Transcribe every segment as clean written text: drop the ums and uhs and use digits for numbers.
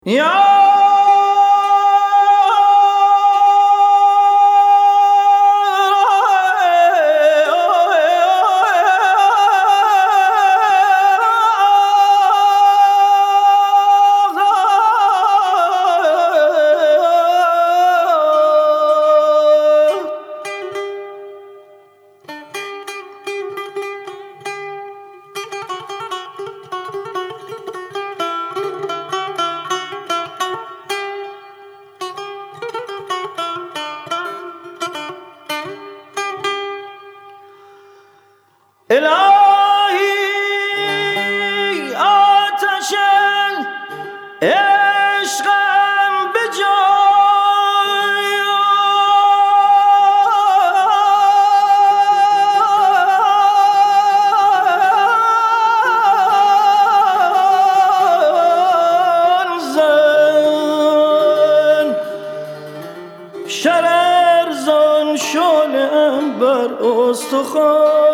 یا الهی آتش عشقم به جای زن شرر زان شعله‌ام بر استخوان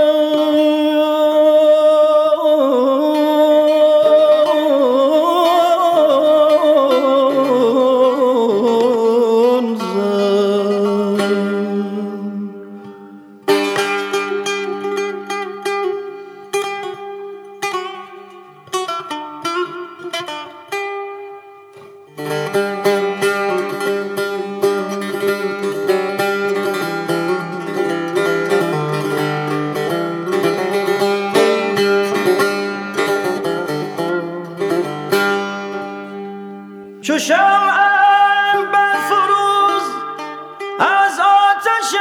چو شمعم برفروز از آتش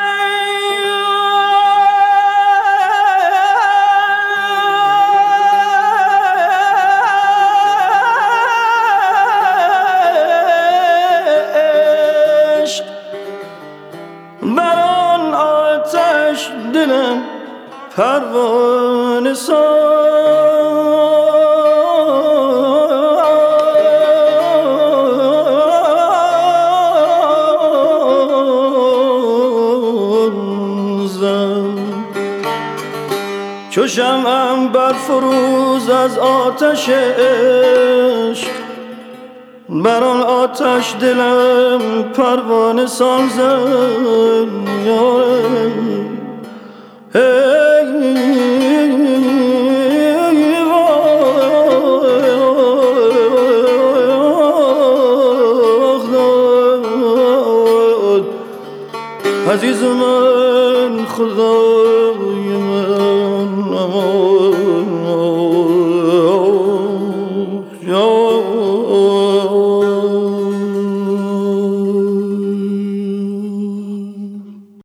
عشق، بر آن آتش دلم پروانه چو شمعم برفروز از آتش عشق، بر آن آتش دلم پروانه سازم. عزیز من خدا